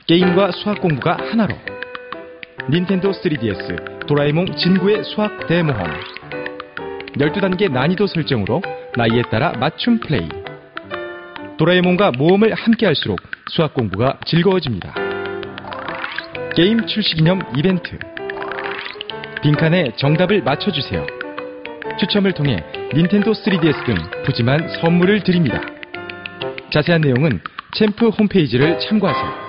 게임과 수학 공부가 하나로. 닌텐도 3DS 도라에몽 진구의 수학 대모험. 12단계 난이도 설정으로 나이에 따라 맞춤 플레이. 도라에몽과 모험을 함께할수록 수학 공부가 즐거워집니다. 게임 출시 기념 이벤트. 빈칸에 정답을 맞춰주세요. 추첨을 통해 닌텐도 3DS 등 푸짐한 선물을 드립니다. 자세한 내용은 챔프 홈페이지를 참고하세요.